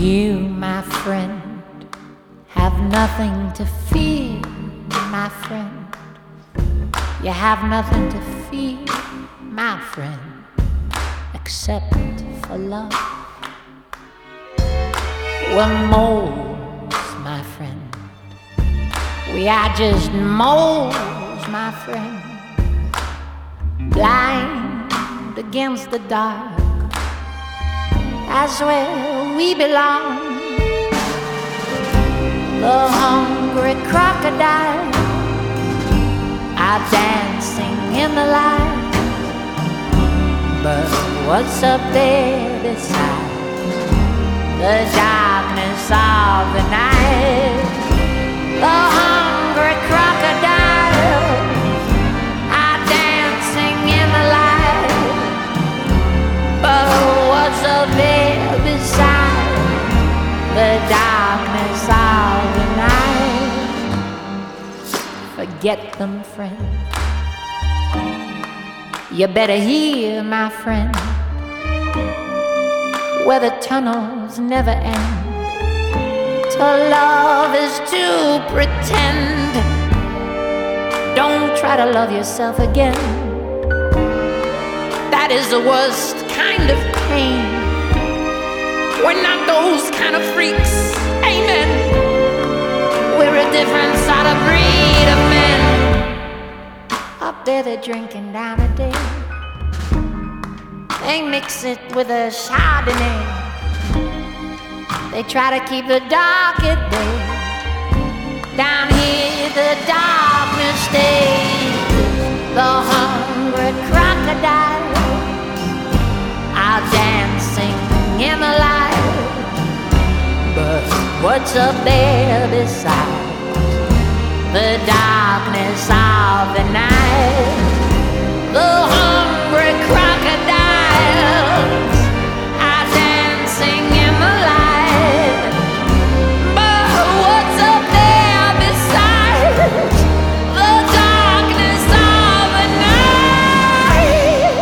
You, my friend, have nothing to fear, my friend. You have nothing to fear, my friend, except for love. We're moles, my friend. We are just moles, my friend, blind against the dark. That's where we belong. The hungry crocodiles are dancing in the light, but what's up there beside the darkness of the night? The hungry crocodiles are dancing in the light, but what's up there beside the darkness of the night? Forget them, friend. You better hear, my friend, where the tunnels never end. To love is to pretend. Don't try to love yourself again. That is the worst kind of pain. We're not those kind of freaks, amen. We're a different sort of breed of men. Up there they're drinking down a day. They mix it with a Chardonnay. They try to keep the dark at bay. Down here the darkness stays. The hungry crocodiles are dancing in the light, but what's up there beside the darkness of the night? The hungry crocodiles are dancing in the light, but what's up there beside the darkness of the night?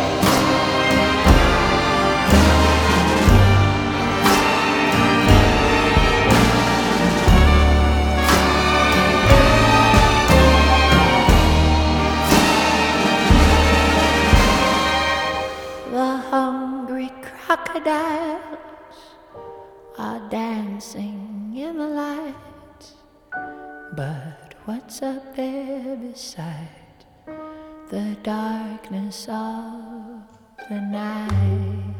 The hungry crocodiles are dancing in the light, but what's up there beside the darkness of the night?